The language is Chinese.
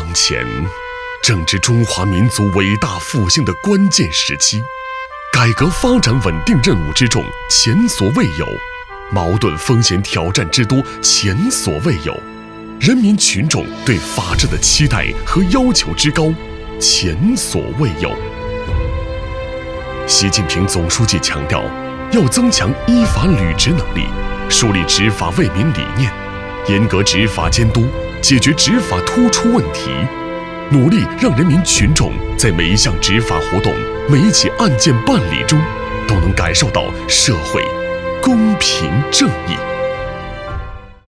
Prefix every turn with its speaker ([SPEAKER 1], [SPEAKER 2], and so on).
[SPEAKER 1] 前正值中华民族伟大复兴的关键时期，改革发展稳定任务之重前所未有，矛盾风险挑战之多前所未有，人民群众对法治的期待和要求之高前所未有。习近平总书记强调，要增强依法履职能力，树立执法为民理念，严格执法监督，解决执法突出问题，努力让人民群众在每一项执法活动、每一起案件办理中，都能感受到社会公平正义。